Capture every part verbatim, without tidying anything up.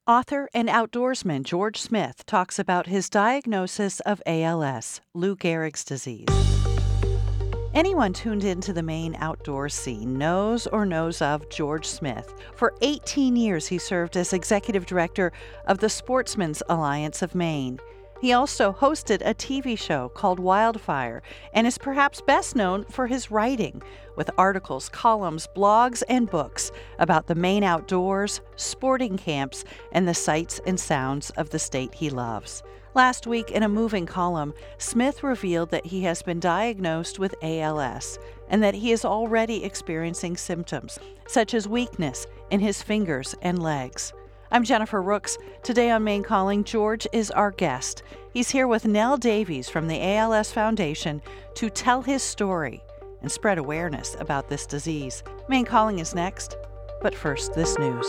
Author and outdoorsman George Smith talks about his diagnosis of A L S, Lou Gehrig's disease. Anyone tuned into the Maine outdoor scene knows or knows of George Smith. For eighteen years, he served as executive director of the Sportsmen's Alliance of Maine. He also hosted a T V show called Wildfire and is perhaps best known for his writing, with articles, columns, blogs, and books about the Maine outdoors, sporting camps, and the sights and sounds of the state he loves. Last week, in a moving column, Smith revealed that he has been diagnosed with A L S and that he is already experiencing symptoms, such as weakness in his fingers and legs. I'm Jennifer Rooks. Today on Maine Calling, George is our guest. He's here with Nell Davies from the A L S Foundation to tell his story and spread awareness about this disease. Maine Calling is next, but first, this news.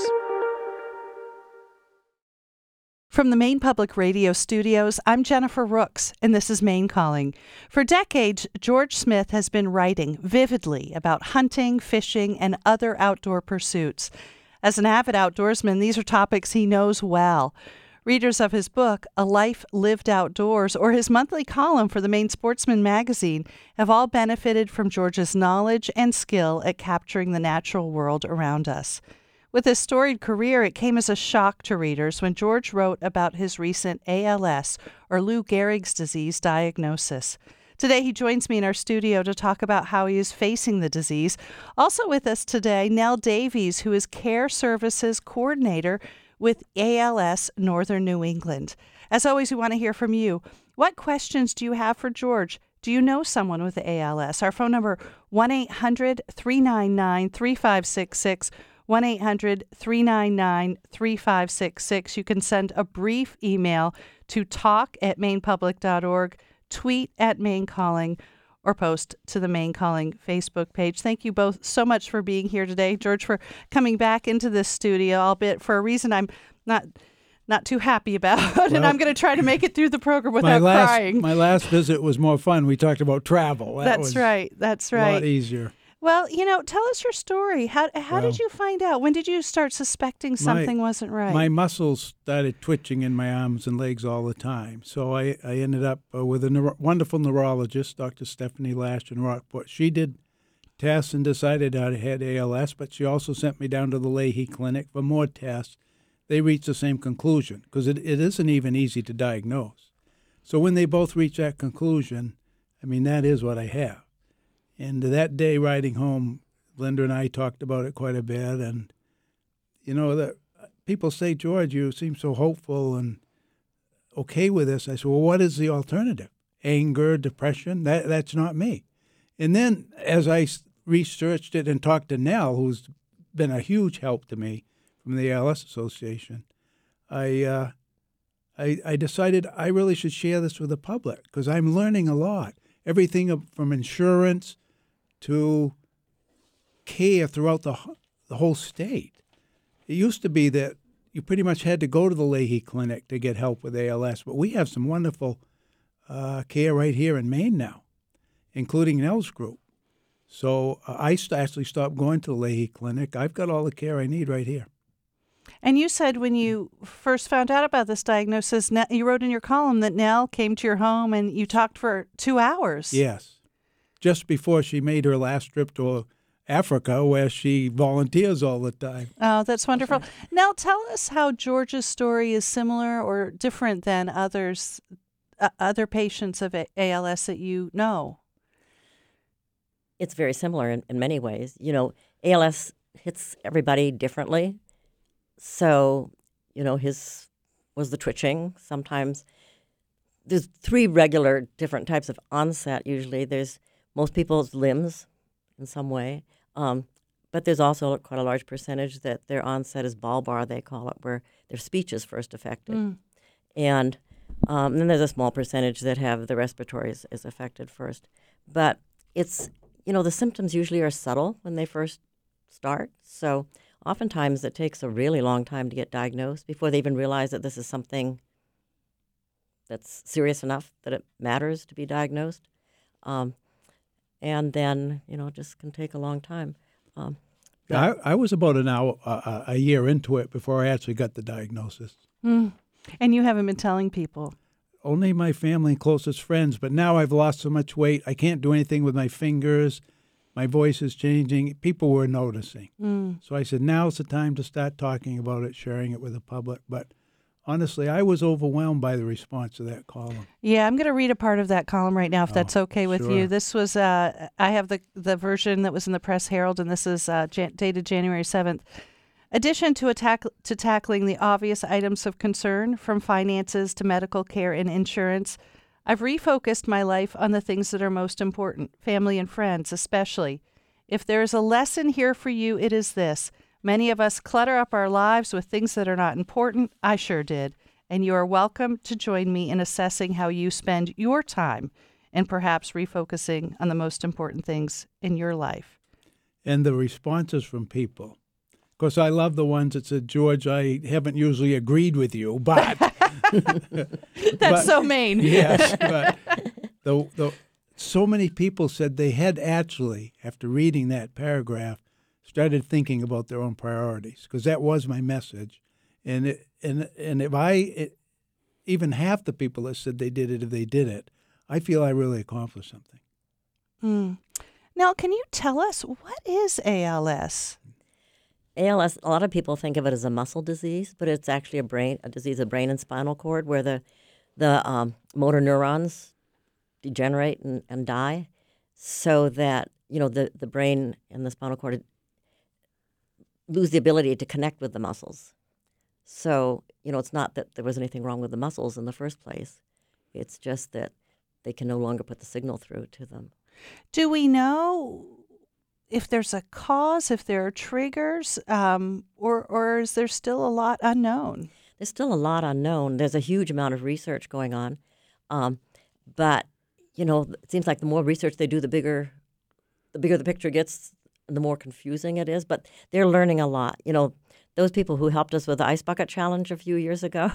From the Maine Public Radio studios, I'm Jennifer Rooks, and this is Maine Calling. For decades, George Smith has been writing vividly about hunting, fishing, and other outdoor pursuits. As an avid outdoorsman, these are topics he knows well. Readers of his book, A Life Lived Outdoors, or his monthly column for the Maine Sportsman magazine, have all benefited from George's knowledge and skill at capturing the natural world around us. With his storied career, it came as a shock to readers when George wrote about his recent A L S, or Lou Gehrig's disease, diagnosis. Today, he joins me in our studio to talk about how he is facing the disease. Also with us today, Nell Davies, who is Care Services Coordinator with A L S Northern New England. As always, we want to hear from you. What questions do you have for George? Do you know someone with A L S? Our phone number, one eight hundred three nine nine three five six six, one eight hundred three nine nine three five six six. You can send a brief email to talk at maine public dot org, tweet at Maine Calling, or post to the Maine Calling Facebook page. Thank you both so much for being here today. George, for coming back into this studio, albeit for a reason I'm not not too happy about, well, and I'm going to try to make it through the program without my last, crying. My last visit was more fun. We talked about travel. That That's was right. That's right. A lot easier. Well, you know, tell us your story. How how well, did you find out? When did you start suspecting something my, wasn't right? My muscles started twitching in my arms and legs all the time. So I, I ended up uh, with a neuro- wonderful neurologist, Doctor Stephanie Lash in Rockport. She did tests and decided I had A L S, but she also sent me down to the Leahy Clinic for more tests. They reached the same conclusion because it, it isn't even easy to diagnose. So when they both reached that conclusion, I mean, that is what I have. And that day riding home, Linda and I talked about it quite a bit. And, you know, the, people say, George, you seem so hopeful and okay with this. I said, well, what is the alternative? Anger, depression? That That's not me. And then as I researched it and talked to Nell, who's been a huge help to me from the A L S Association, I, uh, I, I decided I really should share this with the public because I'm learning a lot. Everything from insurance to care throughout the the whole state. It used to be that you pretty much had to go to the Leahy Clinic to get help with A L S, but we have some wonderful uh, care right here in Maine now, including Nell's group. So uh, I st- actually stopped going to the Leahy Clinic. I've got all the care I need right here. And you said when you first found out about this diagnosis, you wrote in your column that Nell came to your home and you talked for two hours. Yes. Just before she made her last trip to Africa, where she volunteers all the time. Oh, that's wonderful. Now, tell us how George's story is similar or different than others, uh, other patients of A L S that you know. It's very similar in, in many ways. You know, A L S hits everybody differently. So, you know, his was the twitching. Sometimes there's three regular different types of onset usually. There's most people's limbs in some way, um, but there's also quite a large percentage that their onset is bulbar, they call it, where their speech is first affected. Mm. And, um, and then there's a small percentage that have the respiratory is, is affected first. But it's, you know, the symptoms usually are subtle when they first start. So oftentimes it takes a really long time to get diagnosed before they even realize that this is something that's serious enough that it matters to be diagnosed. Um, and then, you know, it just can take a long time. Um, I, I was about an hour, uh, a year into it before I actually got the diagnosis. Mm. And you haven't been telling people? Only my family and closest friends, but now I've lost so much weight, I can't do anything with my fingers. My voice is changing. People were noticing. Mm. So I said, now's the time to start talking about it, sharing it with the public. But honestly, I was overwhelmed by the response to that column. Yeah, I'm going to read a part of that column right now, if Oh, that's okay with sure. you. This was, uh, I have the, the version that was in the Press Herald, and this is uh, jan- dated January seventh. Addition to, attack- to tackling the obvious items of concern, from finances to medical care and insurance, I've refocused my life on the things that are most important, family and friends especially. If there is a lesson here for you, it is this. Many of us clutter up our lives with things that are not important. I sure did. And you are welcome to join me in assessing how you spend your time and perhaps refocusing on the most important things in your life. And the responses from people. Of course, I love the ones that said, George, I haven't usually agreed with you, but... That's but, so Maine. Yes, but the, the, so many people said they had actually, after reading that paragraph, started thinking about their own priorities, because that was my message. And it, and and if I, it, even half the people that said they did it, if they did it, I feel I really accomplished something. Mm. Now, can you tell us, what is A L S? A L S, a lot of people think of it as a muscle disease, but it's actually a brain, a disease of brain and spinal cord, where the the um, motor neurons degenerate and, and die, so that you know the, the brain and the spinal cord lose the ability to connect with the muscles. So you know it's not that there was anything wrong with the muscles in the first place; it's just that they can no longer put the signal through to them. Do we know if there's a cause, if there are triggers, um, or or is there still a lot unknown? There's still a lot unknown. There's a huge amount of research going on, um, but you know, it seems like the more research they do, the bigger, the bigger the picture gets, the more confusing it is. But they're learning a lot. You know, those people who helped us with the Ice Bucket Challenge a few years ago,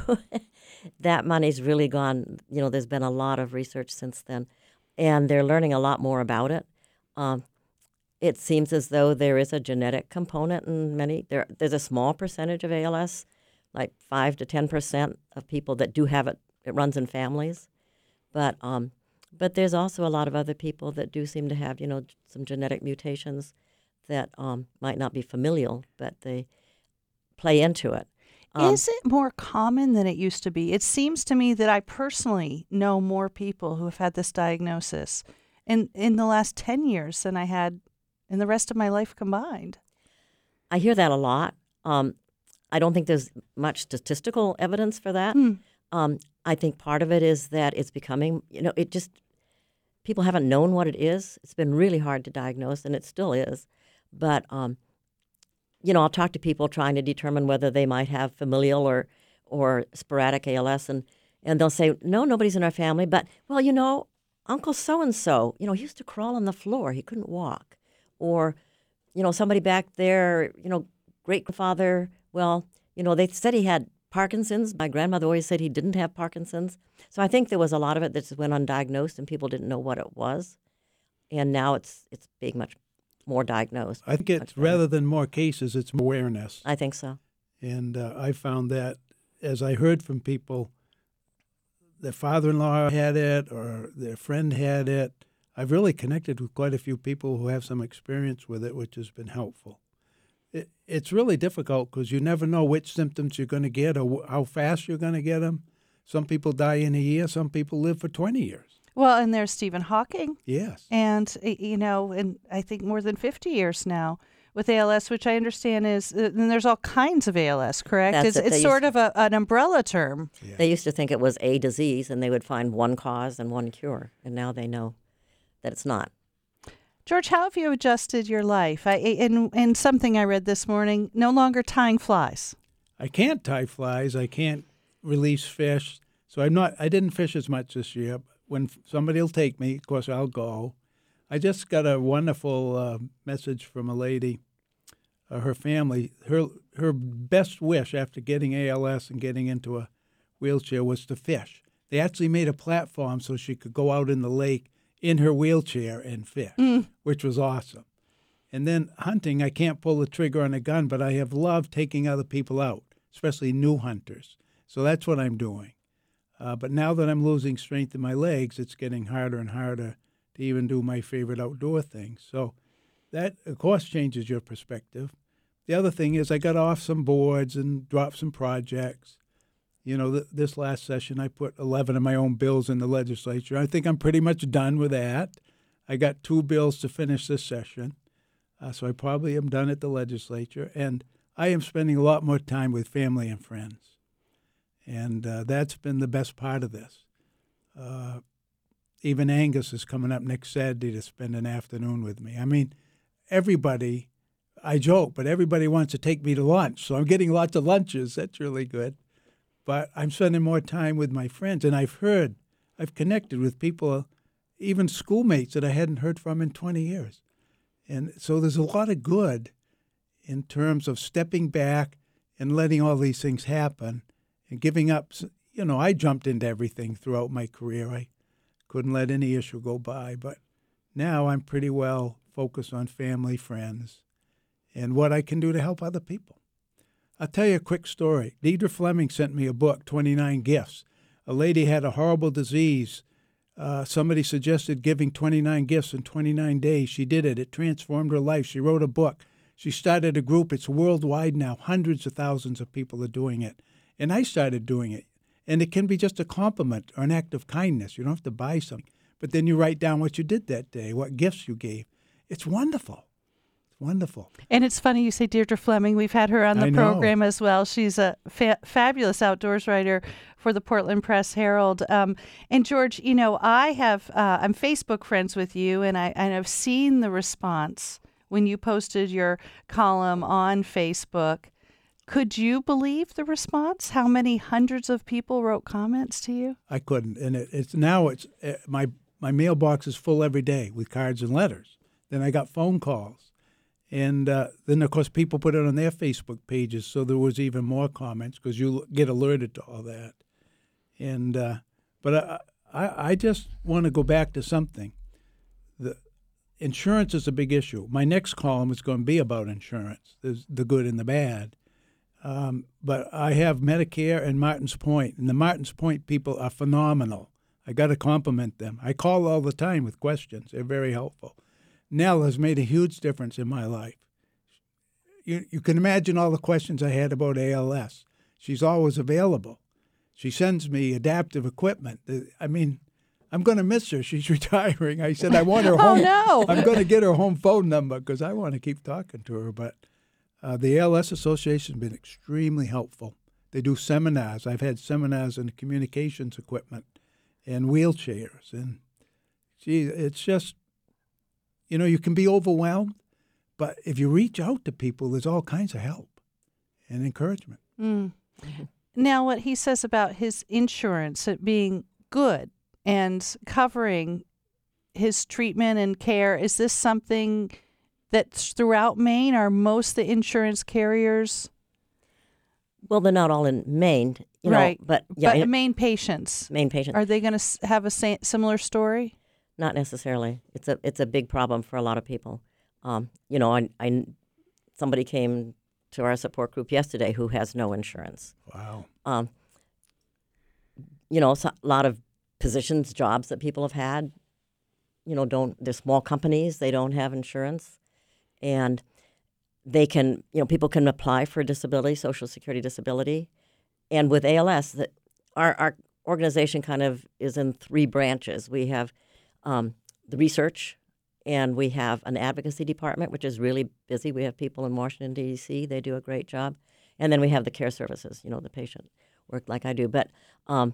that money's really gone. You know, there's been a lot of research since then, and they're learning a lot more about it. Um, It seems as though there is a genetic component in many. There, there's a small percentage of A L S, like five to ten percent of people that do have it. It runs in families, but um, but there's also a lot of other people that do seem to have, you know, some genetic mutations that um, might not be familial, but they play into it. Um, Is it more common than it used to be? It seems to me that I personally know more people who have had this diagnosis in in the last ten years than I had in the rest of my life combined. I hear that a lot. Um, I don't think there's much statistical evidence for that. Hmm. Um, I think part of it is that it's becoming, you know, it just, people haven't known what it is. It's been really hard to diagnose, and it still is. But, um, you know, I'll talk to people trying to determine whether they might have familial or or sporadic A L S, and, and they'll say, no, nobody's in our family. But, well, you know, Uncle so-and-so, you know, he used to crawl on the floor. He couldn't walk. Or, you know, somebody back there, you know, great-grandfather, well, you know, they said he had Parkinson's. My grandmother always said he didn't have Parkinson's. So I think there was a lot of it that just went undiagnosed and people didn't know what it was. And now it's it's being much more diagnosed. I think it's, rather than more cases, it's more awareness. I think so. And uh, I found that as I heard from people, their father-in-law had it or their friend had it, I've really connected with quite a few people who have some experience with it, which has been helpful. It, it's really difficult because you never know which symptoms you're going to get or how fast you're going to get them. Some people die in a year. Some people live for twenty years. Well, and there's Stephen Hawking. Yes. And, you know, and I think more than fifty years now with A L S, which I understand is, uh, and there's all kinds of A L S, correct? That's it's it. it's They sort used- of a, an umbrella term. Yeah. They used to think it was a disease and they would find one cause and one cure. And now they know that it's not. George, how have you adjusted your life? I, in, in something I read this morning, no longer tying flies. I can't tie flies. I can't release fish. So I'm not. I didn't fish as much this year. When somebody will take me, of course, I'll go. I just got a wonderful uh, message from a lady. Uh, her family, her her best wish after getting A L S and getting into a wheelchair was to fish. They actually made a platform so she could go out in the lake in her wheelchair and fish, Mm. which was awesome. And then hunting, I can't pull the trigger on a gun, but I have loved taking other people out, especially new hunters. So that's what I'm doing. Uh, but now that I'm losing strength in my legs, it's getting harder and harder to even do my favorite outdoor things. So that, of course, changes your perspective. The other thing is I got off some boards and dropped some projects. You know, th- this last session, I put eleven of my own bills in the legislature. I think I'm pretty much done with that. I got two bills to finish this session, uh, so I probably am done at the legislature. And I am spending a lot more time with family and friends. And uh, that's been the best part of this. Uh, even Angus is coming up next Saturday to spend an afternoon with me. I mean, everybody, I joke, but everybody wants to take me to lunch. So I'm getting lots of lunches. That's really good. But I'm spending more time with my friends. And I've heard, I've connected with people, even schoolmates that I hadn't heard from in twenty years. And so there's a lot of good in terms of stepping back and letting all these things happen and giving up. You know, I jumped into everything throughout my career. I couldn't let any issue go by. But now I'm pretty well focused on family, friends, and what I can do to help other people. I'll tell you a quick story. Deidre Fleming sent me a book, twenty-nine Gifts. A lady had a horrible disease. Uh, somebody suggested giving twenty-nine gifts in twenty-nine days. She did it. It transformed her life. She wrote a book. She started a group. It's worldwide now. Hundreds of thousands of people are doing it. And I started doing it. And it can be just a compliment or an act of kindness. You don't have to buy something. But then you write down what you did that day, what gifts you gave. It's wonderful. It's wonderful. And it's funny you say Deirdre Fleming. We've had her on the I know. program as well. She's a fa- fabulous outdoors writer for the Portland Press Herald. Um, and George, you know, I have, uh, I'm Facebook friends with you, and, I, and I've seen the response when you posted your column on Facebook. Could you believe the response? How many hundreds of people wrote comments to you? I couldn't. And it, it's now it's uh, my my mailbox is full every day with cards and letters. Then I got phone calls. And uh, then, of course, people put it on their Facebook pages, so there was even more comments because you get alerted to all that. And uh, But I, I, I just want to go back to something. The insurance is a big issue. My next column is going to be about insurance, There's the good and the bad. Um, but I have Medicare and Martins Point, and the Martins Point people are phenomenal. I got to compliment them. I call all the time with questions. They're very helpful. Nell has made a huge difference in my life. You, you can imagine all the questions I had about A L S. She's always available. She sends me adaptive equipment. I mean, I'm going to miss her. She's retiring. I said I want her home. Oh, no. I'm going to get her home phone number because I want to keep talking to her. But uh, the A L S Association has been extremely helpful. They do seminars. I've had seminars on communications equipment and wheelchairs. And, gee, it's just, you know, you can be overwhelmed, but if you reach out to people, there's all kinds of help and encouragement. Mm. Now, what he says about his insurance it being good and covering his treatment and care, is this something that's throughout Maine? Are most of the insurance carriers? Well, they're not all in Maine, you know, right. but yeah, but in- Maine patients, Maine patients. are they going to have a sa- similar story? Not necessarily. It's a it's a big problem for a lot of people. Um, you know, I, I somebody came to our support group yesterday who has no insurance. Wow. Um, you know, so, a lot of positions, jobs that people have had, you know, don't. They're small companies. They don't have insurance, and they can. You know, people can apply for disability, Social Security disability, and with A L S, that our our organization kind of is in three branches. We have Um, the research, and we have an advocacy department, which is really busy. We have people in Washington, D C They do a great job. And then we have the care services, you know, the patient work like I do. But um,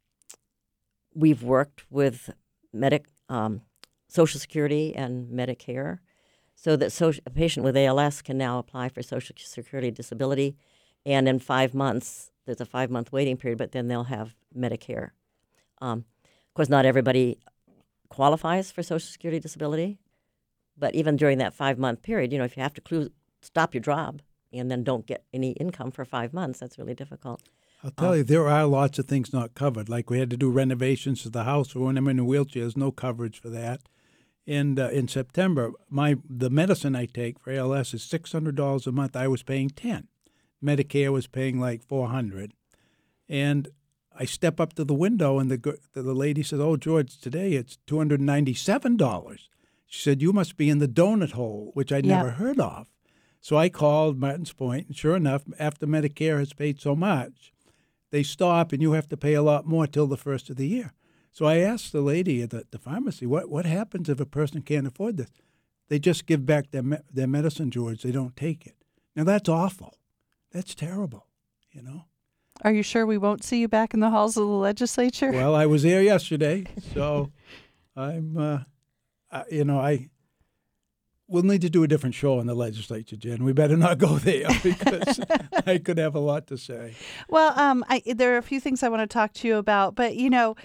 we've worked with medic, um, Social Security and Medicare so that so- a patient with A L S can now apply for Social Security disability. And in five months, there's a five-month waiting period, but then they'll have Medicare. Um, of course, not everybody qualifies for Social Security disability, but even during that five-month period, you know, if you have to clu- stop your job and then don't get any income for five months, that's really difficult. I'll tell um, you, there are lots of things not covered. Like we had to do renovations to the house, or when I'm in a wheelchair, there's no coverage for that. And uh, in September, my the medicine I take for A L S is six hundred dollars a month. I was paying ten. Medicare was paying like four hundred. And I step up to the window, and the the lady said, "Oh, George, today it's two hundred ninety-seven dollars." She said, "You must be in the donut hole," which I'd Yep. never heard of. So I called Martins Point, and sure enough, after Medicare has paid so much, they stop, and you have to pay a lot more till the first of the year. So I asked the lady at the, the pharmacy, what what happens if a person can't afford this? They just give back their me- their medicine, George. They don't take it. Now, that's awful. That's terrible, you know? Are you sure we won't see you back in the halls of the legislature? Well, I was there yesterday, so I'm, uh, I, you know, I we'll need to do a different show in the legislature, Jen. We better not go there because I could have a lot to say. Well, um, I, there are a few things I want to talk to you about, but, you know,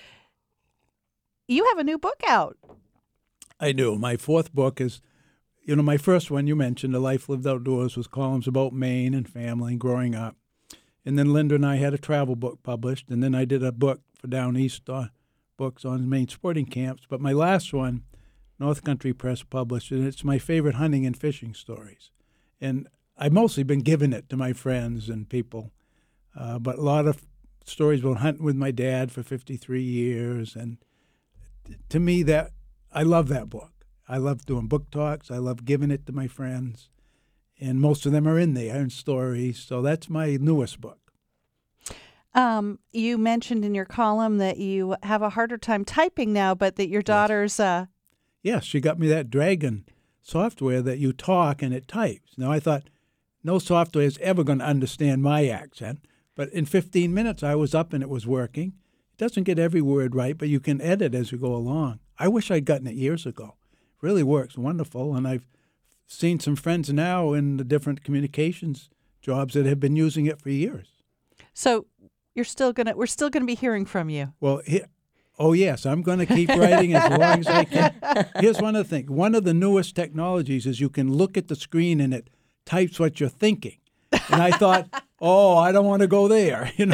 you have a new book out. I do. My fourth book is, you know, my first one you mentioned, A Life Lived Outdoors, was columns about Maine and family and growing up. And then Linda and I had a travel book published, and then I did a book for Down East uh, books on Maine sporting camps. But my last one, North Country Press published, and it's my favorite hunting and fishing stories. And I've mostly been giving it to my friends and people, uh, but a lot of stories about hunting with my dad for fifty-three years. And to me, that I love that book. I love doing book talks. I love giving it to my friends. And most of them are in there and stories. So that's my newest book. Um, you mentioned in your column that you have a harder time typing now, but that your daughter's... Uh... Yes, she got me that Dragon software that you talk and it types. Now, I thought no software is ever going to understand my accent. But in fifteen minutes, I was up and it was working. It doesn't get every word right, but you can edit as you go along. I wish I'd gotten it years ago. It really works wonderful. And I've seen some friends now in the different communications jobs that have been using it for years. So you're still gonna, we're still gonna be hearing from you. Well, he, oh yes, I'm going to keep writing as long as I can. Here's one of the things. One of the newest technologies is you can look at the screen and it types what you're thinking. And I thought, oh, I don't want to go there, you know.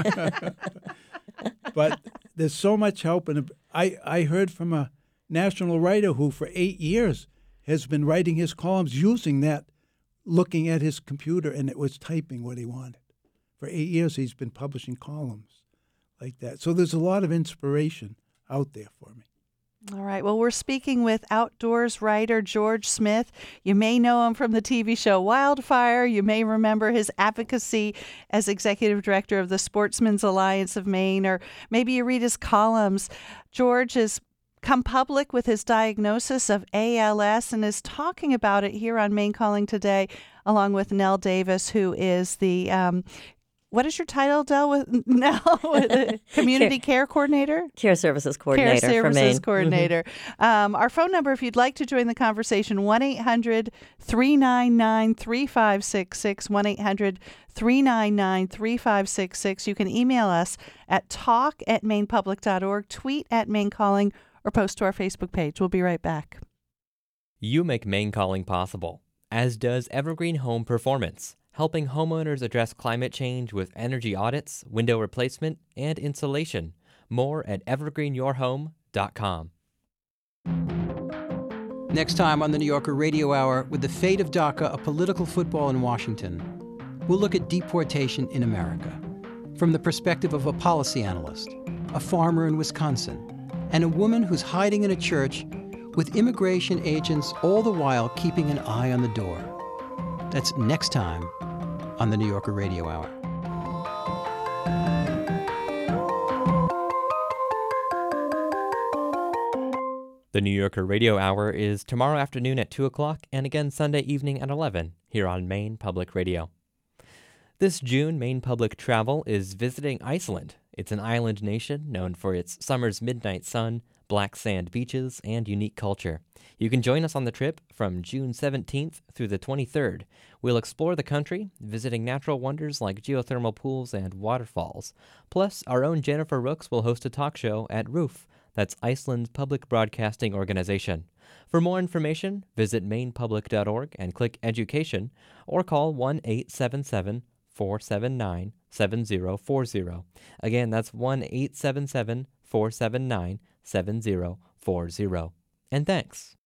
But there's so much help, and I I heard from a national writer who for eight years has been writing his columns using that, looking at his computer, and it was typing what he wanted. For eight years, he's been publishing columns like that. So there's a lot of inspiration out there for me. All right. Well, we're speaking with outdoors writer George Smith. You may know him from the T V show Wildfire. You may remember his advocacy as executive director of the Sportsmen's Alliance of Maine, or maybe you read his columns. George has come public with his diagnosis of A L S and is talking about it here on Maine Calling today, along with Nell Davis, who is the um, what is your title, Del? With Nell, community care, care coordinator, care services coordinator, care services for Maine. coordinator. Mm-hmm. Um, our phone number, if you'd like to join the conversation, one eight hundred three nine nine three five six six. one eight hundred three nine nine three five six six. You can email us at talk at mainepublic dot org, tweet at Maine Calling, or post to our Facebook page. We'll be right back. You make Maine Calling possible, as does Evergreen Home Performance, helping homeowners address climate change with energy audits, window replacement, and insulation. More at evergreen your home dot com. Next time on the New Yorker Radio Hour, with the fate of DACA, a political football in Washington, we'll look at deportation in America from the perspective of a policy analyst, a farmer in Wisconsin, and a woman who's hiding in a church with immigration agents all the while keeping an eye on the door. That's next time on the New Yorker Radio Hour. The New Yorker Radio Hour is tomorrow afternoon at two o'clock and again Sunday evening at eleven here on Maine Public Radio. This June, Maine Public Travel is visiting Iceland. It's an island nation known for its summer's midnight sun, black sand beaches, and unique culture. You can join us on the trip from June seventeenth through the twenty-third. We'll explore the country, visiting natural wonders like geothermal pools and waterfalls. Plus, our own Jennifer Rooks will host a talk show at ROOF, that's Iceland's public broadcasting organization. For more information, visit maine public dot org and click Education, or call one eight seven seven, four seven nine, seven zero four zero. Again, that's one eight seven seven, four seven nine, seven zero four zero. And thanks.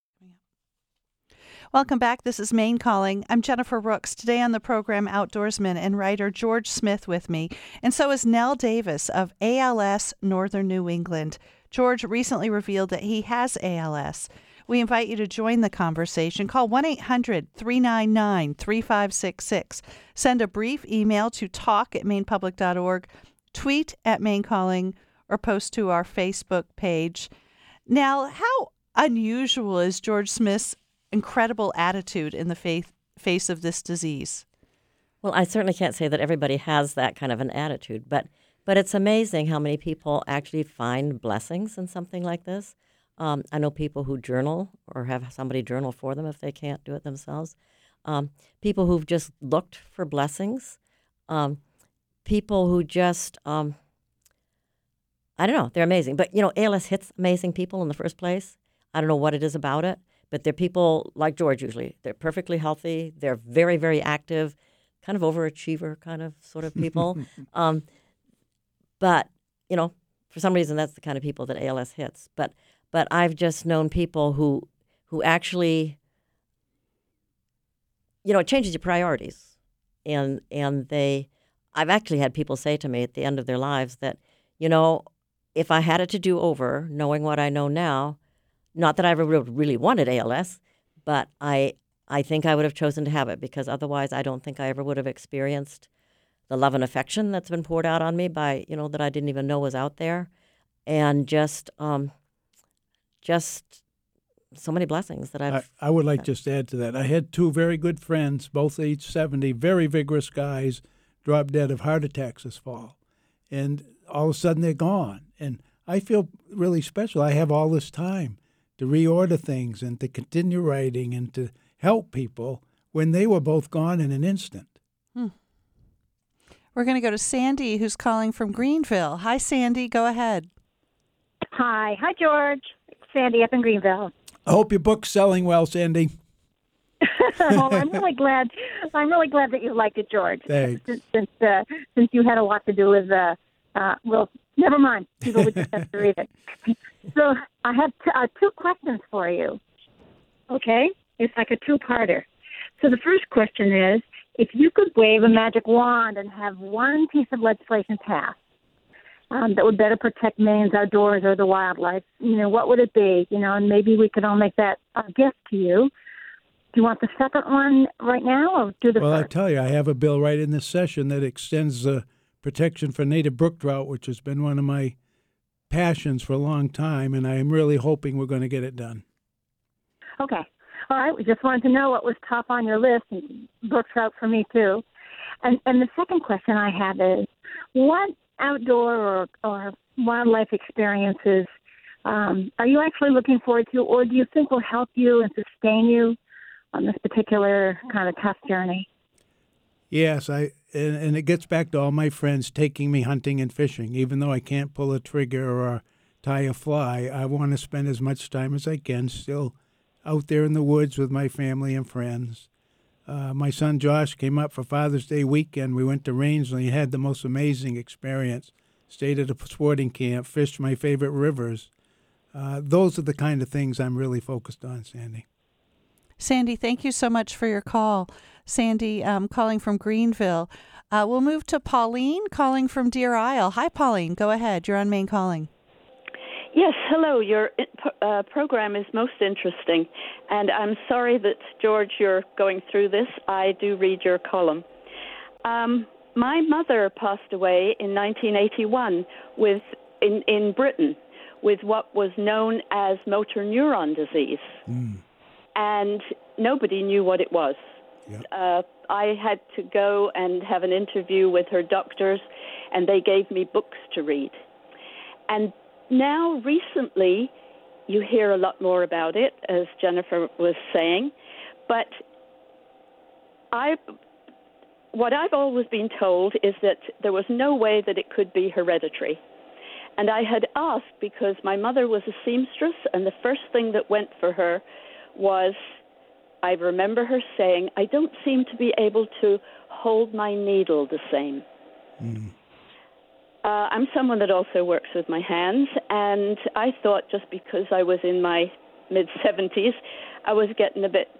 Welcome back. This is Maine Calling. I'm Jennifer Rooks. Today on the program, outdoorsman and writer George Smith with me. And so is Nell Davis of A L S Northern New England. George recently revealed that he has A L S. We invite you to join the conversation. Call one eight hundred three nine nine three five six six. Send a brief email to talk at maine public dot org, tweet at Maine Calling, or post to our Facebook page. Now, how unusual is George Smith's incredible attitude in the faith, face of this disease? Well, I certainly can't say that everybody has that kind of an attitude, but but it's amazing how many people actually find blessings in something like this. Um, I know people who journal or have somebody journal for them if they can't do it themselves. Um, people who've just looked for blessings. Um, people who just, um, I don't know, they're amazing. But, you know, A L S hits amazing people in the first place. I don't know what it is about it. But they're people like George usually. They're perfectly healthy. They're very, very active, kind of overachiever kind of sort of people. um, but, you know, for some reason, that's the kind of people that A L S hits. But but I've just known people who who actually, you know, it changes your priorities. And, and they, I've actually had people say to me at the end of their lives that, you know, if I had it to do over, knowing what I know now, not that I ever really wanted A L S, but I I think I would have chosen to have it because otherwise I don't think I ever would have experienced the love and affection that's been poured out on me by, you know, that I didn't even know was out there. And just um, just so many blessings that I've... I, I would like just to add to that. I had two very good friends, both age seventy, very vigorous guys, drop dead of heart attacks this fall. And all of a sudden they're gone. And I feel really special. I have all this time to reorder things and to continue writing and to help people when they were both gone in an instant. Hmm. We're going to go to Sandy, who's calling from Greenville. Hi, Sandy. Go ahead. Hi. Hi, George. Sandy up in Greenville. I hope your book's selling well, Sandy. Well, I'm really glad. I'm really glad that you liked it, George. Thanks. Since since, uh, since you had a lot to do with, uh, uh, well, never mind. People would just have to read it. So I have t- uh, two questions for you. Okay, it's like a two-parter. So the first question is, if you could wave a magic wand and have one piece of legislation passed um, that would better protect Maine's outdoors or the wildlife, you know, what would it be? You know, and maybe we could all make that a gift to you. Do you want the second one right now or do the well, first? Well, I tell you, I have a bill right in this session that extends the protection for native brook trout, which has been one of my passions for a long time, and I am really hoping we're going to get it done. Okay. All right. We just wanted to know what was top on your list, and brook trout for me too. And and the second question I have is, what outdoor or, or wildlife experiences um, are you actually looking forward to, or do you think will help you and sustain you on this particular kind of tough journey? Yes, I and, and it gets back to all my friends taking me hunting and fishing. Even though I can't pull a trigger or tie a fly, I want to spend as much time as I can still out there in the woods with my family and friends. Uh, my son Josh came up for Father's Day weekend. We went to Rangeley and had the most amazing experience. Stayed at a sporting camp, fished my favorite rivers. Uh, those are the kind of things I'm really focused on, Sandy. Sandy, thank you so much for your call. Sandy, um, calling from Greenville. Uh, we'll move to Pauline, calling from Deer Isle. Hi, Pauline. Go ahead. You're on Maine Calling. Yes, hello. Your uh, program is most interesting, and I'm sorry that, George, you're going through this. I do read your column. Um, my mother passed away in nineteen eighty-one with in, in Britain with what was known as motor neuron disease, mm. and nobody knew what it was. Yep. Uh, I had to go and have an interview with her doctors, and they gave me books to read. And now, recently, you hear a lot more about it, as Jennifer was saying, but I, what I've always been told is that there was no way that it could be hereditary. And I had asked because my mother was a seamstress, and the first thing that went for her was, I remember her saying, I don't seem to be able to hold my needle the same. Mm. Uh, I'm someone that also works with my hands, and I thought just because I was in my mid-seventies, I was getting a bit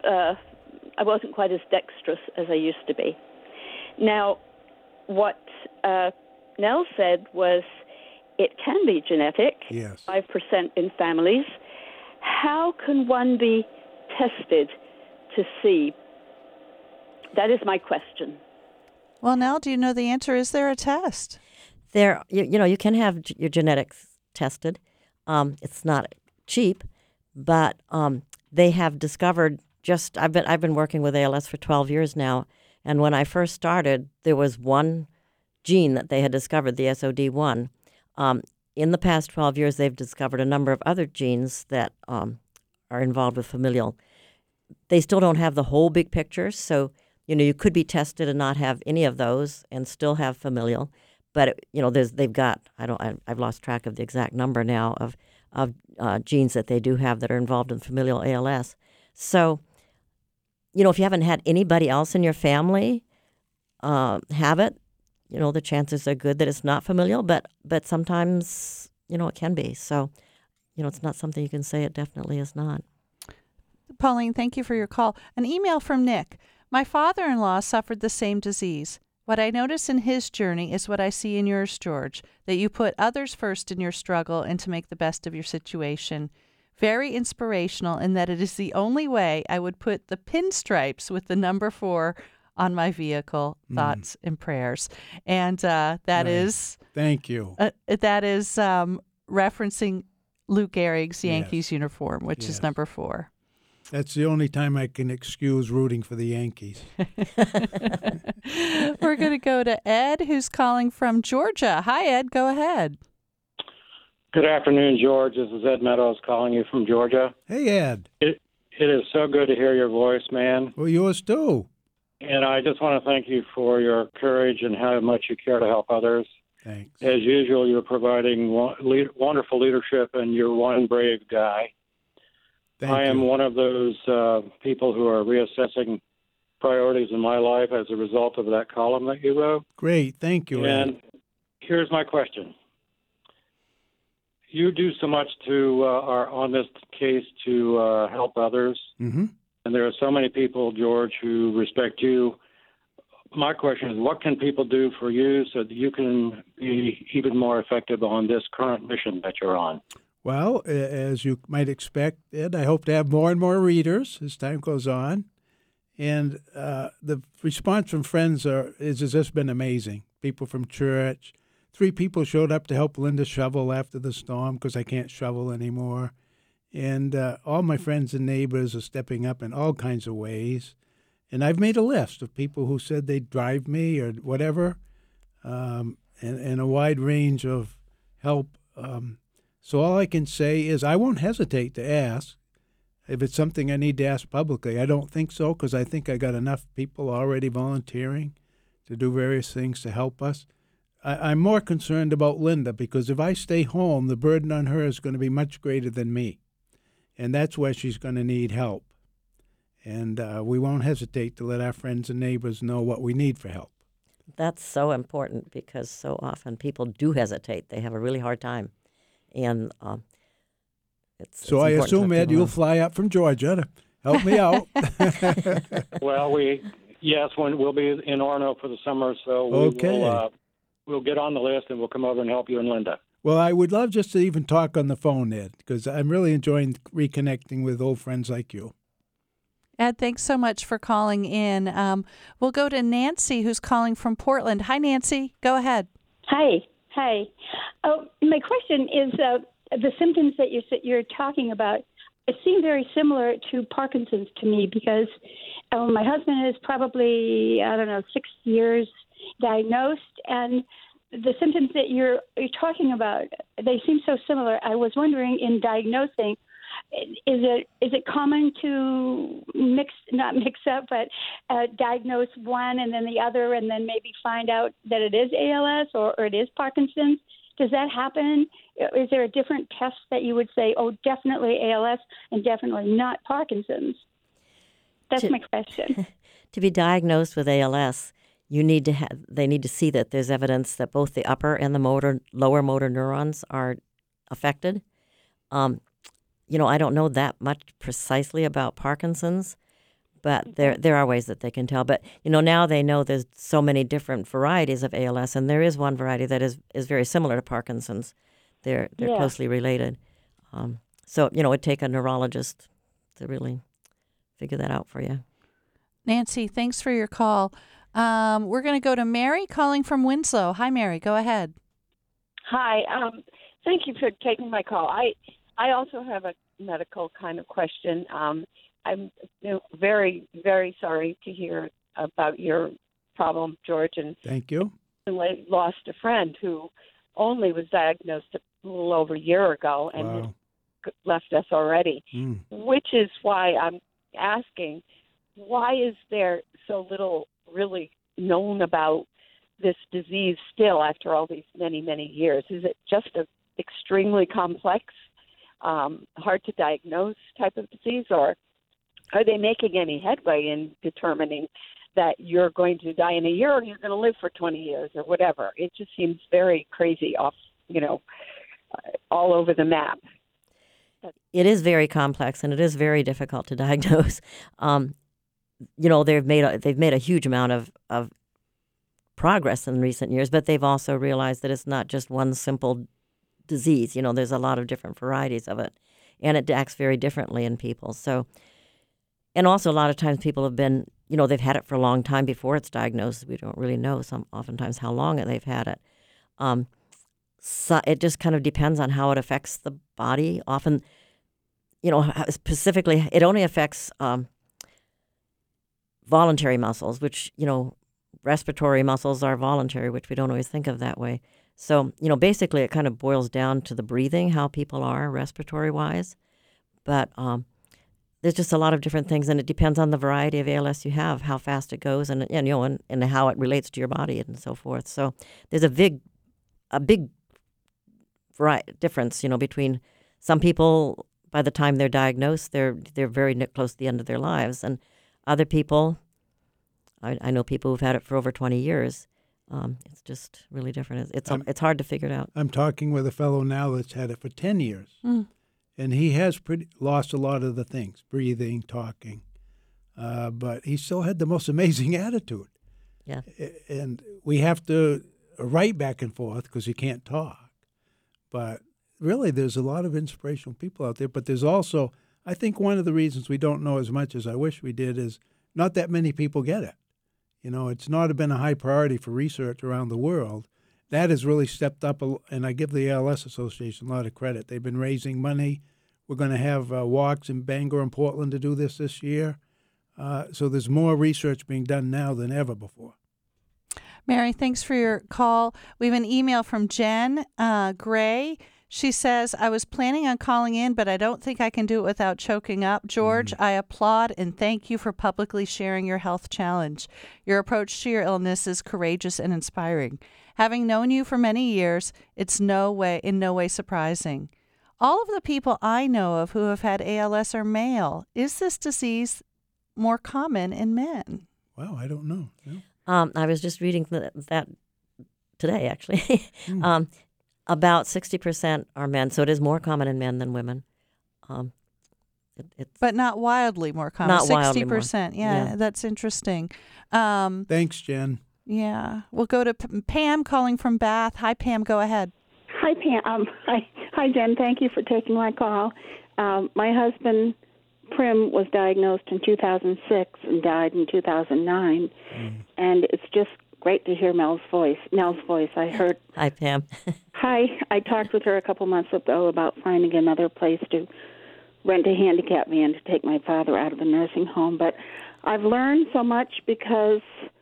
uh, I wasn't quite as dexterous as I used to be. Now, what uh, Nell said was it can be genetic, Yes. five percent in families. How can one be tested to see? That is my question. Well, Nell, do you know the answer? Is there a test? There, you, you know, you can have g- your genetics tested. Um, it's not cheap, but um, they have discovered. Just I've been I've been working with A L S for twelve years now, and when I first started, there was one gene that they had discovered, the S O D one. Um, in the past twelve years, they've discovered a number of other genes that um, are involved with familial. They still don't have the whole big picture, so you know you could be tested and not have any of those and still have familial. But it, you know, there's they've got I don't I, I've lost track of the exact number now of of uh, genes that they do have that are involved in familial A L S. So, you know, if you haven't had anybody else in your family uh, have it, you know, the chances are good that it's not familial. But but sometimes you know it can be. So, you know, it's not something you can say it definitely is not. Pauline, thank you for your call. An email from Nick. My father-in-law suffered the same disease. What I notice in his journey is what I see in yours, George, that you put others first in your struggle and to make the best of your situation. Very inspirational in that it is the only way I would put the pinstripes with the number four on my vehicle. Mm. Thoughts and prayers. And uh, that Right. is... Thank you. Uh, that is um, referencing Lou Gehrig's Yankees Yes. uniform, which Yes. is number four. That's the only time I can excuse rooting for the Yankees. We're going to go to Ed, who's calling from Georgia. Hi, Ed. Go ahead. Good afternoon, George. This is Ed Meadows calling you from Georgia. Hey, Ed. It It is so good to hear your voice, man. Well, yours too. And I just want to thank you for your courage and how much you care to help others. Thanks. As usual, you're providing wo- lead, wonderful leadership, and you're one brave guy. Thank I am you. one of those uh, people who are reassessing priorities in my life as a result of that column that you wrote. Great. Thank you, Ed. And here's my question. You do so much to uh, are on this case to uh, help others, Mm-hmm. and there are so many people, George, who respect you. My question is, what can people do for you so that you can be even more effective on this current mission that you're on? Well, a- as you might expect, Ed, I hope to have more and more readers as time goes on. And uh, the response from friends are, is, has just been amazing. People from church. Three people showed up to help Linda shovel after the storm because I can't shovel anymore. And uh, all my friends and neighbors are stepping up in all kinds of ways. And I've made a list of people who said they'd drive me or whatever, um, and, and a wide range of help. Um, so all I can say is I won't hesitate to ask if it's something I need to ask publicly. I don't think so because I think I got enough people already volunteering to do various things to help us. I, I'm more concerned about Linda because if I stay home, the burden on her is going to be much greater than me. And that's where she's going to need help. And uh, we won't hesitate to let our friends and neighbors know what we need for help. That's so important because so often people do hesitate. They have a really hard time. And um, it's So it's I important to assume, let Ed, people you'll know. fly up from Georgia to help me out. Well, we yes, when we'll be in Orono for the summer, so we Okay. will uh, we'll get on the list and we'll come over and help you and Linda. Well, I would love just to even talk on the phone, Ed, because I'm really enjoying reconnecting with old friends like you. Ed, thanks so much for calling in. Um, we'll go to Nancy, who's calling from Portland. Hi, Nancy. Go ahead. Hi, hi. Oh, my question is uh, the symptoms that you're you're talking about. It seem very similar to Parkinson's to me because um, my husband is probably I don't know six years diagnosed, and the symptoms that you're you're talking about they seem so similar. I was wondering in diagnosing. Is it is it common to mix not mix up but uh, diagnose one and then the other and then maybe find out that it is A L S or, or it is Parkinson's? Does that happen? Is there a different test that you would say, oh, definitely A L S and definitely not Parkinson's? That's To- my question. To be diagnosed with A L S, you need to have. They need to see that there's evidence that both the upper and the motor lower motor neurons are affected. Um, You know, I don't know that much precisely about Parkinson's, But there there are ways that they can tell. But, you know, now they know there's so many different varieties of A L S, and there is one variety that is, is very similar to Parkinson's. They're they're Yeah. closely related. Um, so, you know, it'd take a neurologist to really figure that out for you. Nancy, thanks for your call. Um, we're going to go to Mary calling from Winslow. Hi, Mary. Go ahead. Hi. Um, thank you for taking my call. I I also have a medical kind of question. Um, I'm you know, very, very sorry to hear about your problem, George, and Thank you. I lost a friend who only was diagnosed a little over a year ago and Wow. has left us already, Mm. which is why I'm asking, why is there so little really known about this disease still after all these many, many years? Is it just an extremely complex, um, hard to diagnose type of disease, or are they making any headway in determining that you're going to die in a year or you're going to live for twenty years or whatever? It just seems very crazy off, you know, all over the map. It is very complex, and it is very difficult to diagnose. Um, you know, they've made a, they've made a huge amount of, of progress in recent years, but they've also realized that it's not just one simple disease. You know, there's a lot of different varieties of it, and it acts very differently in people. So, and also a lot of times people have been, you know, they've had it for a long time before it's diagnosed. We don't really know some oftentimes how long they've had it. Um, so it just kind of depends on how it affects the body. Often, you know, specifically, it only affects um, voluntary muscles, which, you know, respiratory muscles are voluntary, which we don't always think of that way. So, you know, basically it kind of boils down to the breathing, how people are respiratory-wise. But um, there's just a lot of different things, and it depends on the variety of A L S you have, how fast it goes, and, and you know, and, and how it relates to your body and so forth. So there's a big, a big vari- difference, you know, between some people, by the time they're diagnosed, they're they're very close to the end of their lives, and other people, I, I know people who've had it for over twenty years. Um, it's just really different. It's it's, I'm- it's hard to figure it out. I'm talking with a fellow now that's had it for ten years. Mm. And he has pretty, lost a lot of the things, breathing, talking. Uh, but he still had the most amazing attitude. Yeah. A- And we have to write back and forth because he can't talk. But really, there's a lot of inspirational people out there. But there's also, I think one of the reasons we don't know as much as I wish we did is not that many people get it. You know, it's not been a high priority for research around the world. That has really stepped up, a- and I give the A L S Association a lot of credit. They've been raising money. We're going to have uh, walks in Bangor and Portland to do this this year. Uh, so there's more research being done now than ever before. Mary, thanks for your call. We have an email from Jen uh, Gray. She says, I was planning on calling in, but I don't think I can do it without choking up. George, I applaud and thank you for publicly sharing your health challenge. Your approach to your illness is courageous and inspiring. Having known you for many years, it's no way, in no way surprising. All of the people I know of who have had A L S are male. Is this disease more common in men? Wow, I don't know. No. Um, I was just reading th- that today, actually. Hmm. um, about sixty percent are men, so it is more common in men than women. Um, it, it's But not wildly more common. Not wildly more. sixty percent. Yeah, Yeah. that's interesting. Um, Thanks, Jen. yeah. We'll go to P- Pam calling from Bath. Hi, Pam. Go ahead. Hi, Pam. Um, hi, hi, Jen. Thank you for taking my call. Um, my husband, Prim, was diagnosed in two thousand six and died in two thousand nine, and it's just great to hear Mel's voice. Mel's voice. I heard. Hi, Pam. Hi. I talked with her a couple months ago about finding another place to rent a handicap van to take my father out of the nursing home. But I've learned so much because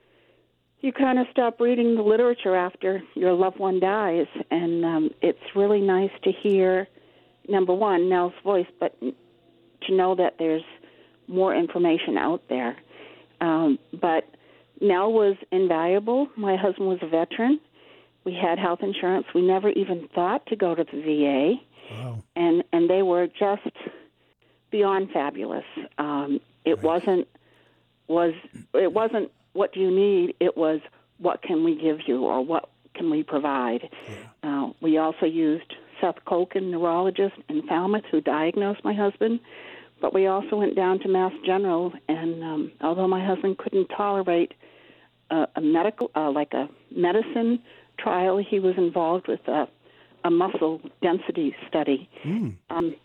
you kind of stop reading the literature after your loved one dies, and um, it's really nice to hear, number one, Nell's voice, but to know that there's more information out there. Um, but Nell was invaluable. My husband was a veteran. We had health insurance. We never even thought to go to the V A, Wow. and and they were just beyond fabulous. Um, it Right. wasn't was it wasn't what do you need. It was what can we give you or what can we provide. Yeah. Uh, we also used Seth Colkin, neurologist in Falmouth, who diagnosed my husband but we also went down to Mass General, and um, although my husband couldn't tolerate uh, a medical, uh, like a medicine trial, he was involved with a, a muscle density study. Mm. Um,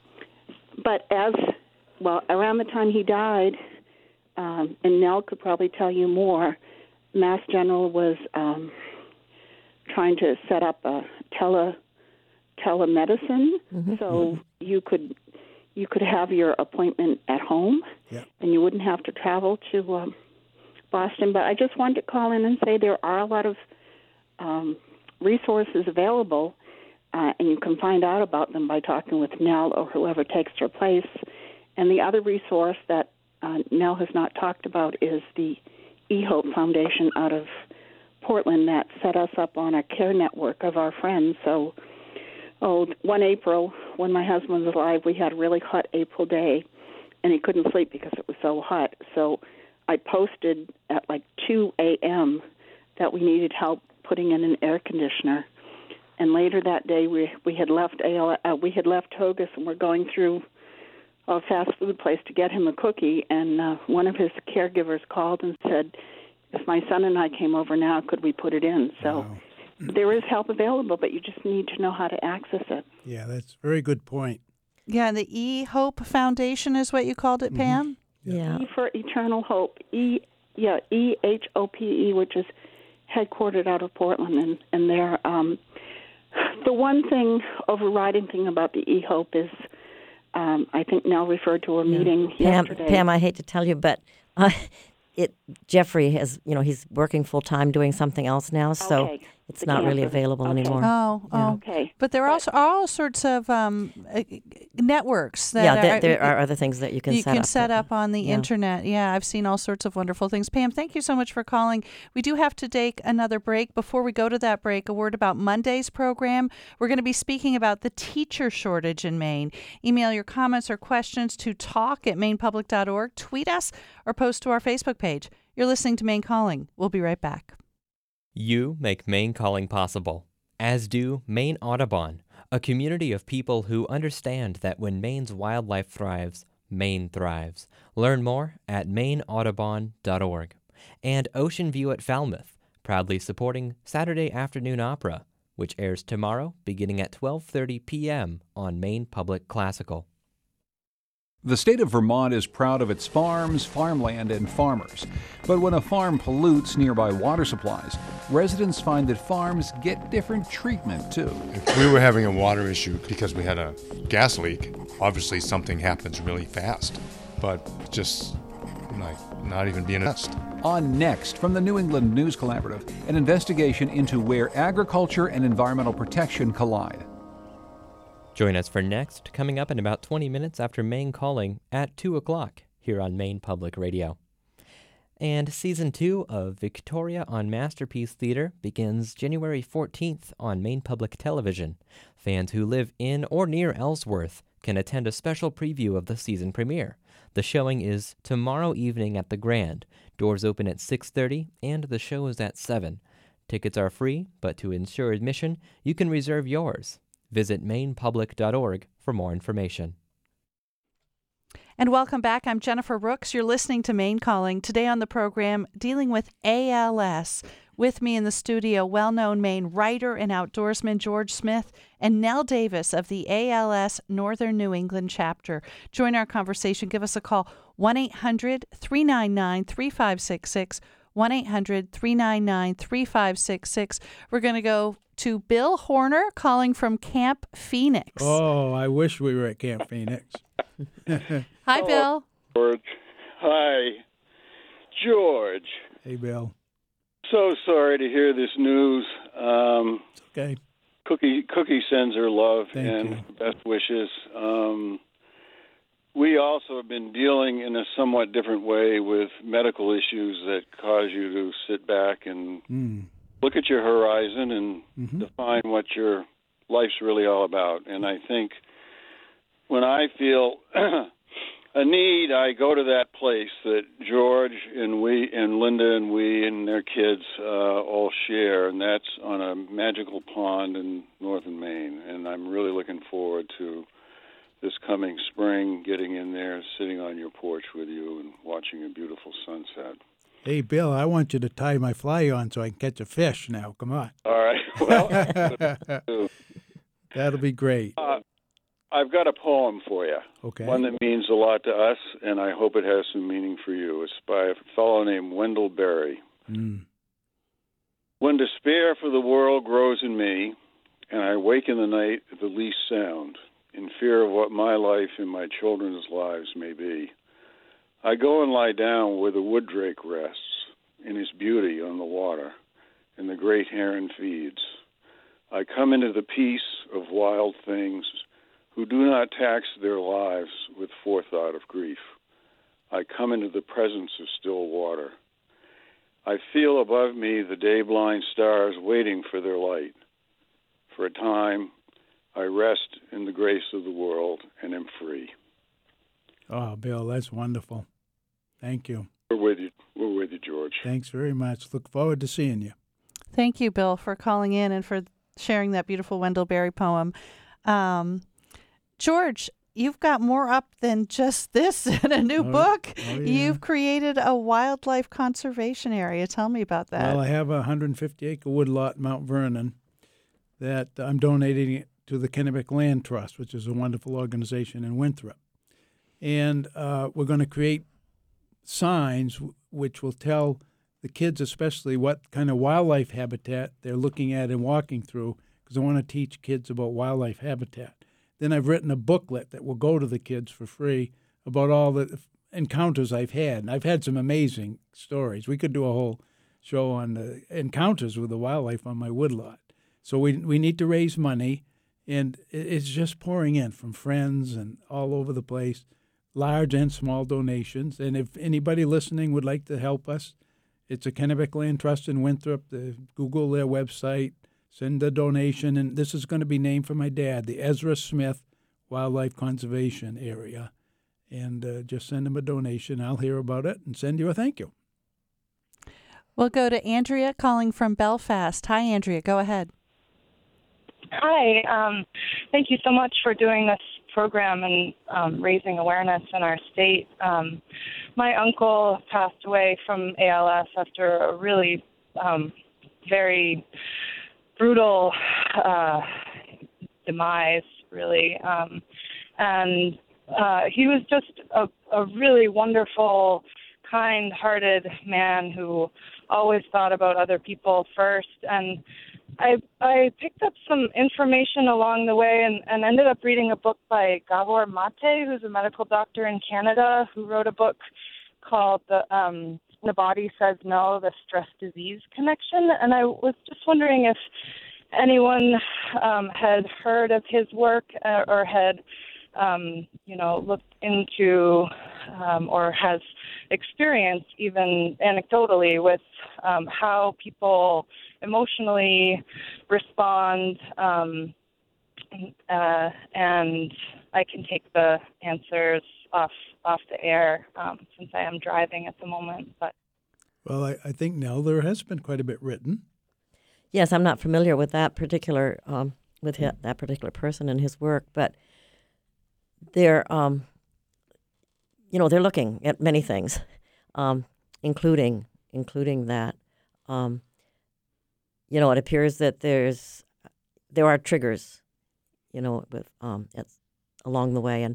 but as, well, around the time he died, um, and Nell could probably tell you more, Mass General was um, trying to set up a tele telemedicine, mm-hmm. so you could you could have your appointment at home, yep. and you wouldn't have to travel to um, Boston. But I just wanted to call in and say there are a lot of um, resources available, uh, and you can find out about them by talking with Nell or whoever takes her place. And the other resource that uh, Nell has not talked about is the eHope Foundation out of Portland that set us up on a care network of our friends. So, oh, one April, when my husband was alive, we had a really hot April day, and he couldn't sleep because it was so hot. So I posted at like two a.m. that we needed help putting in an air conditioner. And later that day, we we had left A L, uh, we had left Togus, and we're going through a fast food place to get him a cookie, and uh, one of his caregivers called and said, if my son and I came over now, could we put it in? So wow. There is help available, but you just need to know how to access it. Yeah, that's a very good point. Yeah, the eHope Foundation is what you called it, Pam? Mm-hmm. Yeah. E for Eternal Hope, E, yeah, E H O P E, which is headquartered out of Portland, and, and they're, um, the one thing, overriding thing about the eHope is, Um, I think Nell referred to a yeah. meeting Pam, yesterday. Pam, I hate to tell you, but uh, it Jeffrey has, you know, he's working full time doing something else now, so okay. it's The not really cancer. available Okay. anymore. Oh, oh. Yeah. Okay. But there are also all sorts of um, uh, networks that Yeah, are, there, there are other things that you can you set can up. set that- up on the yeah. internet. Yeah, I've seen all sorts of wonderful things. Pam, thank you so much for calling. We do have to take another break. Before we go to that break, a word about Monday's program. We're going to be speaking about the teacher shortage in Maine. Email your comments or questions to talk at maine public dot org. Tweet us or post to our Facebook page. You're listening to Maine Calling. We'll be right back. You make Maine Calling possible, as do Maine Audubon, a community of people who understand that when Maine's wildlife thrives, Maine thrives. Learn more at maine audubon dot org. And Ocean View at Falmouth, proudly supporting Saturday Afternoon Opera, which airs tomorrow beginning at twelve thirty p.m. on Maine Public Classical. The state of Vermont is proud of its farms, farmland, and farmers. But when a farm pollutes nearby water supplies, residents find that farms get different treatment, too. If we were having a water issue because we had a gas leak, obviously something happens really fast. But just like not even being asked. On Next from the New England News Collaborative, an investigation into where agriculture and environmental protection collide. Join us for Next, coming up in about twenty minutes after Maine Calling at two o'clock here on Maine Public Radio. And Season two of Victoria on Masterpiece Theater begins January fourteenth on Maine Public Television. Fans who live in or near Ellsworth can attend a special preview of the season premiere. The showing is tomorrow evening at the Grand. Doors open at six thirty and the show is at seven. Tickets are free, but to ensure admission, you can reserve yours. Visit maine public dot org for more information. And welcome back. I'm Jennifer Rooks. You're listening to Maine Calling. Today on the program, dealing with A L S. With me in the studio, well-known Maine writer and outdoorsman George Smith and Nell Davis of the A L S Northern New England chapter. Join our conversation. Give us a call, one eight hundred three nine nine three five six six, one eight hundred three nine nine three five six six. We're going to go to Bill Horner calling from Camp Phoenix. Oh, I wish we were at Camp Phoenix. Hi, Bill. George. Hi, George. Hey, Bill. So sorry to hear this news. Um, it's okay. Cookie Cookie sends her love Thank and you. best wishes. Um, we also have been dealing in a somewhat different way with medical issues that cause you to sit back and Mm. look at your horizon and Mm-hmm. define what your life's really all about. And I think when I feel a need, I go to that place that George and we and Linda and we and their kids uh, all share, and that's on a magical pond in northern Maine. And I'm really looking forward to this coming spring, getting in there, sitting on your porch with you and watching a beautiful sunset. Hey, Bill, I want you to tie my fly on so I can catch a fish now. Come on. All right. Well, that'll be great. Uh, I've got a poem for you. Okay. One that means a lot to us, and I hope it has some meaning for you. It's by a fellow named Wendell Berry. Mm. When despair for the world grows in me, and I wake in the night at the least sound, in fear of what my life and my children's lives may be, I go and lie down where the wood drake rests, in his beauty on the water, and the great heron feeds. I come into the peace of wild things who do not tax their lives with forethought of grief. I come into the presence of still water. I feel above me the day-blind stars waiting for their light. For a time, I rest in the grace of the world and am free. Oh, Bill, that's wonderful. Thank you. We're with you. We're with you, George. Thanks very much. Look forward to seeing you. Thank you, Bill, for calling in and for sharing that beautiful Wendell Berry poem. Um, George, you've got more up than just this in a new oh, book. Oh, yeah. You've created a wildlife conservation area. Tell me about that. Well, I have a one hundred fifty acre woodlot in Mount Vernon that I'm donating it to the Kennebec Land Trust, which is a wonderful organization in Winthrop. And uh, we're going to create signs w- which will tell the kids especially what kind of wildlife habitat they're looking at and walking through, because I want to teach kids about wildlife habitat. Then I've written a booklet that will go to the kids for free about all the encounters I've had. And I've had some amazing stories. We could do a whole show on the encounters with the wildlife on my woodlot. So we we need to raise money, and it's just pouring in from friends and all over the place, large and small donations. And if anybody listening would like to help us, it's a Kennebec Land Trust in Winthrop. The, Google their website, send a donation, and this is going to be named for my dad, the Ezra Smith Wildlife Conservation Area. And uh, just send him a donation. I'll hear about it and send you a thank you. We'll go to Andrea calling from Belfast. Hi, Andrea. Go ahead. Hi. Um, thank you so much for doing this program and um, raising awareness in our state. Um, my uncle passed away from A L S after a really um, very brutal uh, demise, really. Um, and uh, he was just a, a really wonderful, kind-hearted man who always thought about other people first. And I I picked up some information along the way and, and ended up reading a book by Gabor Mate, who's a medical doctor in Canada, who wrote a book called The um, The Body Says No, The Stress-Disease Connection. And I was just wondering if anyone um, had heard of his work uh, or had, um, you know, looked into um, or has experienced even anecdotally with um, how people emotionally respond, um, uh, and I can take the answers off off the air um, since I am driving at the moment. But well, I, I think, Nell, there has been quite a bit written. Yes, I'm not familiar with that particular um, with his, that particular person and his work, but they're um, you know they're looking at many things, um, including including that. Um, You know, it appears that there's there are triggers, you know, with um, it's along the way, and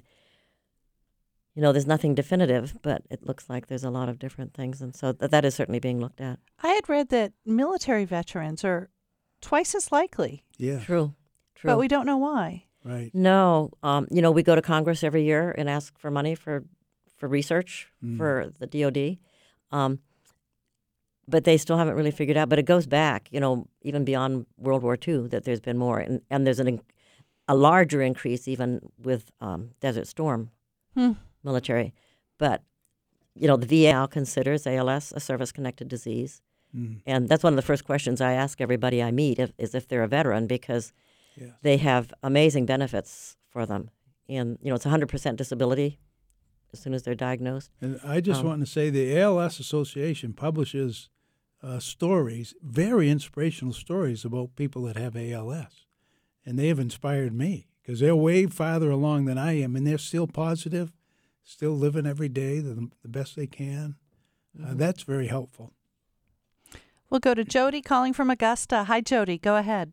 you know, there's nothing definitive, but it looks like there's a lot of different things, and so th- that is certainly being looked at. I had read that military veterans are twice as likely. Yeah, true, true. But we don't know why. Right. No, um, you know, we go to Congress every year and ask for money for for research Mm. for the D O D. Um, But they still haven't really figured out. But it goes back, you know, even beyond World War Two, that there's been more. And, and there's an, a larger increase even with um, Desert Storm Hmm. military. But, you know, the V A now considers A L S a service-connected disease. Mm. And that's one of the first questions I ask everybody I meet if, is if they're a veteran, because Yes. they have amazing benefits for them. And, you know, it's one hundred percent disability as soon as they're diagnosed. And I just Um, want to say the A L S Association publishes uh, stories, very inspirational stories about people that have A L S. And they have inspired me because they're way farther along than I am, and they're still positive, still living every day the, the best they can. Uh, that's very helpful. We'll go to Jody calling from Augusta. Hi, Jody. Go ahead.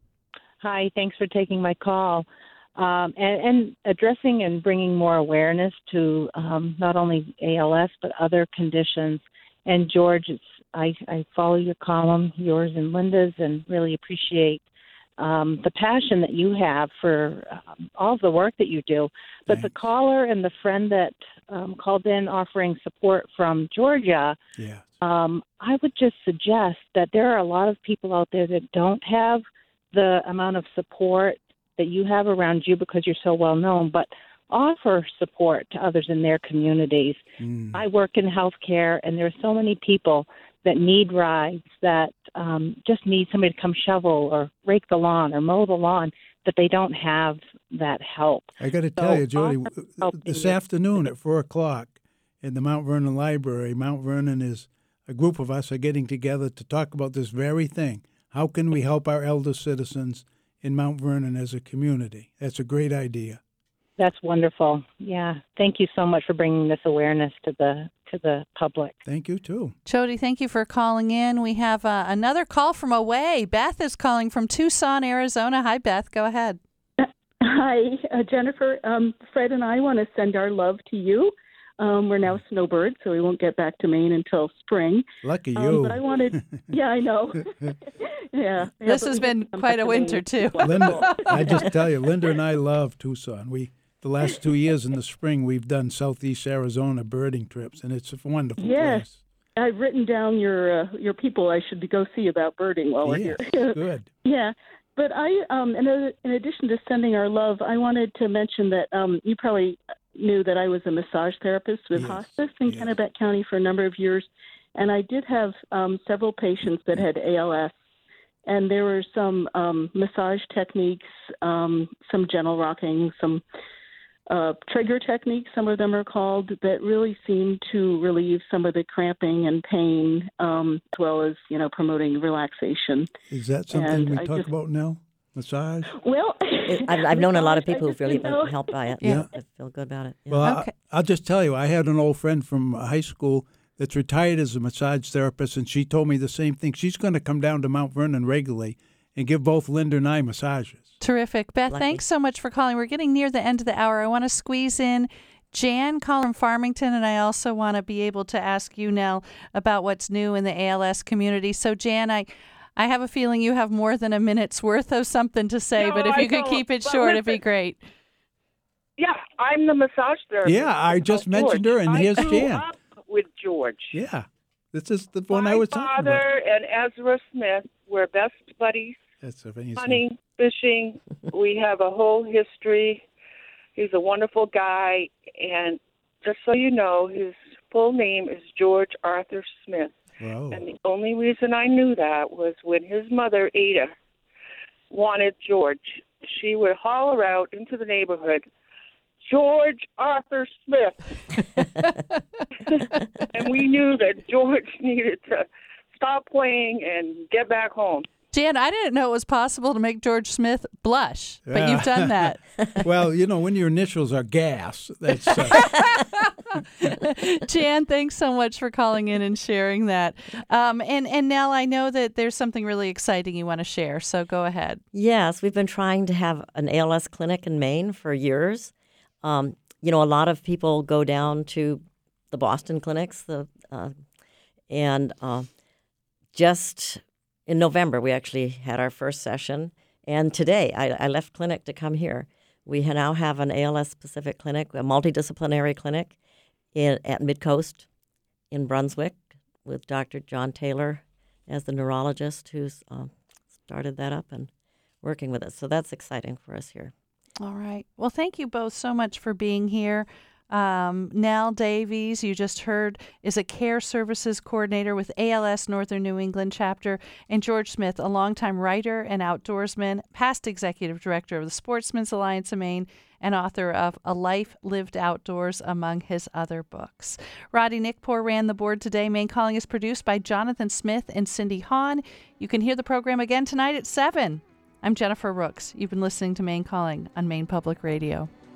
Hi. Thanks for taking my call. Um, and, and addressing and bringing more awareness to um, not only A L S but other conditions. And George, it's, I, I follow your column, yours and Linda's, and really appreciate um, the passion that you have for um, all of the work that you do. But Thanks. The caller and the friend that um, called in offering support from Georgia, yeah. um, I would just suggest that there are a lot of people out there that don't have the amount of support that you have around you because you're so well known, but offer support to others in their communities. Mm. I work in healthcare, and there are so many people that need rides, that um, just need somebody to come shovel or rake the lawn or mow the lawn, that they don't have that help. I got to so tell you, Jody, this you. afternoon at four o'clock in the Mount Vernon Library, Mount Vernon is, a group of us are getting together to talk about this very thing. How can we help our elder citizens in Mount Vernon as a community? That's a great idea. That's wonderful. Yeah. Thank you so much for bringing this awareness to the to the public. Thank you, too. Jody, thank you for calling in. We have uh, another call from away. Beth is calling from Tucson, Arizona. Hi, Beth. Go ahead. Hi, uh, Jennifer. Um, Fred and I want to send our love to you. Um, we're now snowbirds, so we won't get back to Maine until spring. Lucky um, you. But I wanted, yeah, I know. yeah. This yeah, has been quite a winter, too. Linda, I just tell you, Linda and I love Tucson. We The last two years in the spring, we've done Southeast Arizona birding trips, and it's a wonderful yes. place. I've written down your uh, your people I should go see about birding while we're yes, here. Good. Yeah. But I, um, in, a, in addition to sending our love, I wanted to mention that um, you probably knew that I was a massage therapist with yes. hospice in yes. Kennebec County for a number of years, and I did have um, several patients that had A L S, and there were some um, massage techniques, um, some gentle rocking, some uh, trigger techniques, some of them are called, that really seem to relieve some of the cramping and pain, um, as well as, you know, promoting relaxation. Is that something and we I talk just, about now? Massage? Well, it, I've, I've known a lot of people who've really been know. helped by it. Yeah. I feel good about it. Yeah. Well, okay. I, I'll just tell you, I had an old friend from high school that's retired as a massage therapist, and she told me the same thing. She's going to come down to Mount Vernon regularly and give both Linda and I massages. Terrific. Beth, Lucky. thanks so much for calling. We're getting near the end of the hour. I want to squeeze in Jan calling from Farmington, and I also want to be able to ask you, Nell, about what's new in the A L S community. So, Jan, I... I have a feeling you have more than a minute's worth of something to say, no, but if you I could don't. keep it But short, listen, it'd be great. Yeah, I'm the massage therapist. Yeah, I just of mentioned George. her, and here's I grew Jan. up with George. Yeah, this is the one My I was talking about. father and Ezra Smith were best buddies. That's amazing. Hunting, fishing. We have a whole history. He's a wonderful guy, and just so you know, his full name is George Arthur Smith. Wow. And the only reason I knew that was when his mother, Ada, wanted George. She would holler out into the neighborhood, George Arthur Smith. And we knew that George needed to stop playing and get back home. Jan, I didn't know it was possible to make George Smith blush, but Yeah. you've done that. Well, you know, when your initials are gas, that's... Uh, Jan, thanks so much for calling in and sharing that. Um, and, and Nell, I know that there's something really exciting you want to share, so go ahead. Yes, we've been trying to have an A L S clinic in Maine for years. Um, you know, a lot of people go down to the Boston clinics, the uh, and uh, just in November we actually had our first session. And today I, I left clinic to come here. We now have an A L S-specific clinic, a multidisciplinary clinic in, at Midcoast in Brunswick with Doctor John Taylor as the neurologist who's uh, started that up and working with us. So that's exciting for us here. All right. Well, thank you both so much for being here. Um, Nell Davies, you just heard, is a care services coordinator with A L S Northern New England chapter, and George Smith, a longtime writer and outdoorsman, past executive director of the Sportsmen's Alliance of Maine, and author of A Life Lived Outdoors, among his other books. Roddy Nickpour ran the board today. Maine Calling is produced by Jonathan Smith and Cindy Hahn. You can hear the program again tonight at seven. I'm Jennifer Rooks. You've been listening to Maine Calling on Maine Public Radio.